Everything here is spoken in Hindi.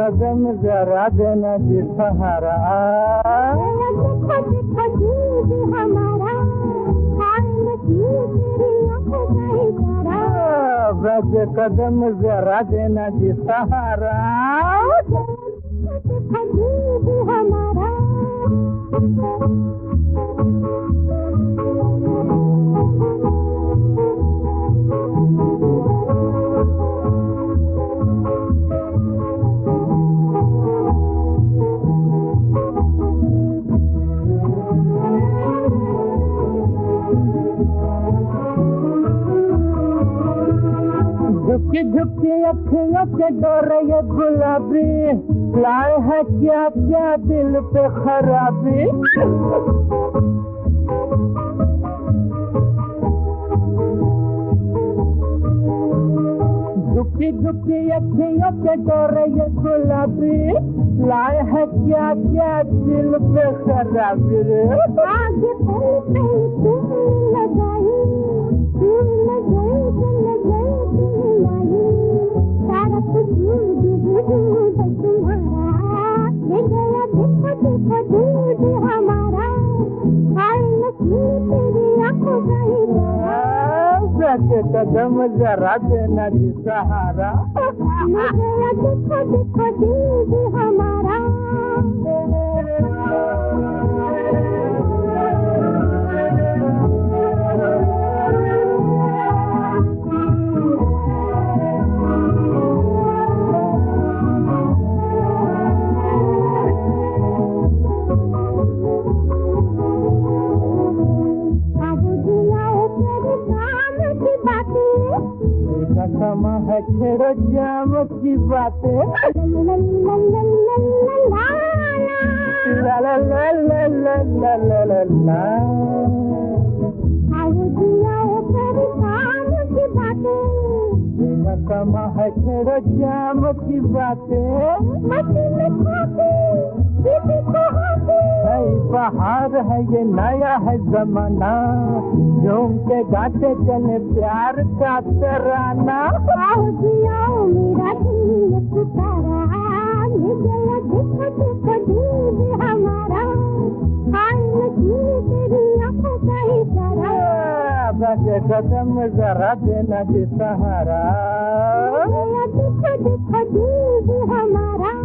कदम जरा देना जी सहारा। देखो देखो जी हमारा हाल नसीब तेरी आंखों का इशारा। बस कदम जरा देना जी सहारा। देखो जी हमारा झुकी झुकी अखियों के डोरे ये गुलाबी लाए है क्या क्या दिल पे खराबी। झुकी झुकी अखियों के डोरे ये गुलाबी लाए है क्या क्या दिल पे खराबी। आगे पे तुम लगाई सारा कुछ तुम्हारा ले गया। देखो देखो दूध हमारा हाल नसीब तेरी आंखों का इशारा। कदम जरा देना जी सहारा। ले गया देखो देखो दूध हमारा। समा है छेड़ो जाम की बातें। ला ला ला ला ला ला ला ला ला। समा है छेड़ो जाम की बातें। बाहर है ये नया है जमाना झूम के गाते चले प्यार का तराना। आओ मेरा दिल पुकारा ले गया देखो देखो दिल हमारा हाल नसीब तेरी आंखों का इशारा। बस कदम जरा देना जी सहारा। देखो देखो दिल हमारा।